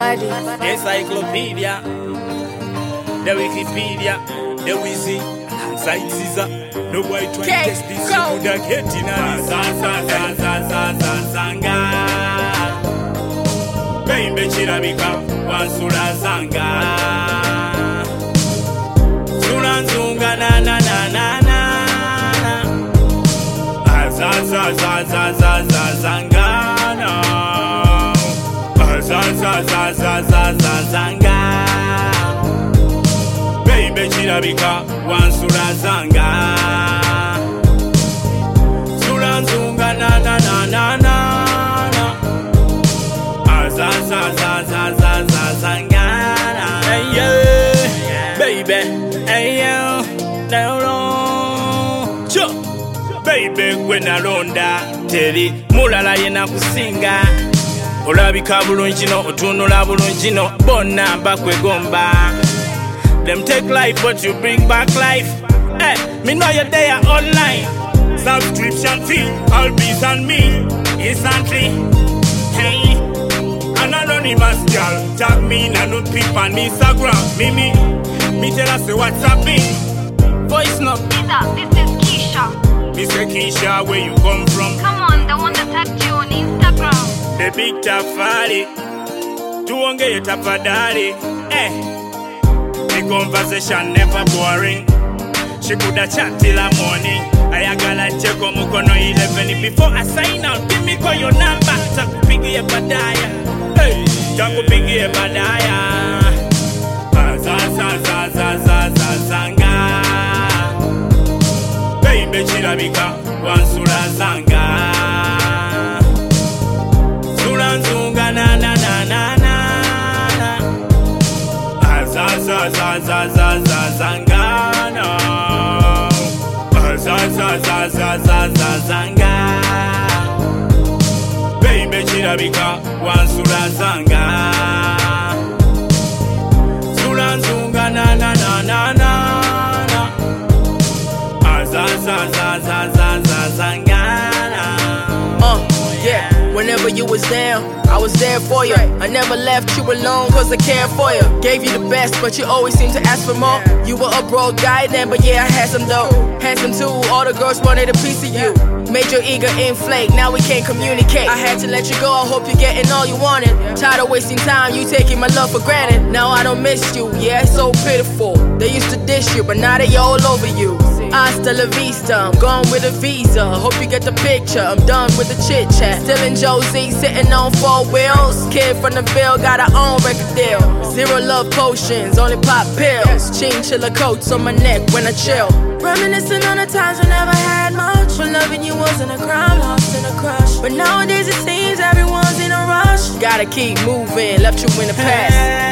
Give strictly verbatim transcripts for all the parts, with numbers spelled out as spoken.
Encyclopedia, the Wikipedia, the Wizzy, Sightseer. No boy trying to test this. You could have hit in a Zanga. Baby Chirabika, one Sura Zanga. Suranzunga na na na na na. Zazazazazazazangana. Zazazazazazazanga. Baby Chirabika, one Sura Zanga. Suranzunga na na na na na. Zazazazazazangana. Hey yeah, baby. Hey yo, no no. Cho, baby gwena londa teri mulala yena kusinga. Olabika bulungi no, otunula bulungi no, bonna bakwegomba. Them take life but you bring back life. Hey, me know you're there online. Subscription fee, all bees on me instantly. Hey, an anonymous girl tag me na no peep on Instagram. Mimi, me tell her say what's happening. Voice note. Lisa, this is Keisha. Mister Keisha, where you come from? Come on, the one that tagged you on Instagram. The big tafari, tuongeye tafadhali. Eh, the conversation never boring. She coulda chat till the morning. I gotta check on mukono eleven before I sign out. Give me call your number. Takupigie badaya. Hey, takupigie badaya. Zazazazazazazanga. Baby Chirabika, one Sura Zanga. Suranzunga na na na na na. Zazazazazazazangana. Zazazazazazanga. Baby Chirabika, one Sura Zanga. Suranzunga na na na na na. Uh, yeah, whenever you was down, I was there for you. I never left you alone cause I cared for you. Gave you the best, but you always seemed to ask for more. You were a broke guy then, but yeah, I had some dough. Handsome too, all the girls wanted a piece of you. Made your ego inflate, now we can't communicate. I had to let you go, I hope you're getting all you wanted. Tired of wasting time, you taking my love for granted. Now I don't miss you, yeah, it's so pitiful. They used to dish you, but now they all over you. Hasta la vista, I'm gone with a visa. Hope you get the picture, I'm done with the chit chat. Still in Josie, sitting on four wheels. Kid from the Ville, got her own record deal. Zero love potions, only pop pills. Chinchilla coats on my neck when I chill. Reminiscing on the times we never had much. But loving you wasn't a crime, lost in a crush. But nowadays it seems everyone's in a rush. Gotta keep moving, left you in the past.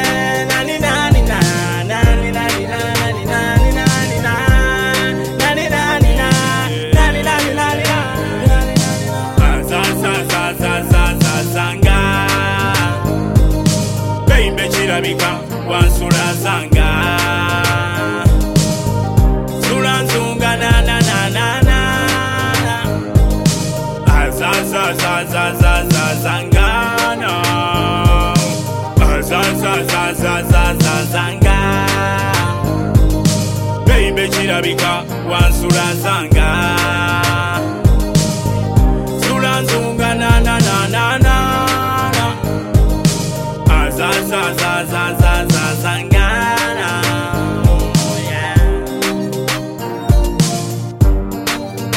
Baby Chirabika, one Sura Zanga. Suranzunga na na na na na. Zazazazazazangana. Zazazazazazanga. Baby Chirabika, one Sura Zanga. Suranzunga na na na na na. Zazazazazazangana. Yeah.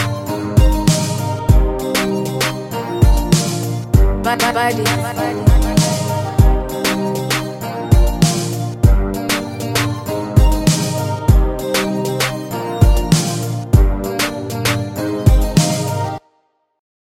Body.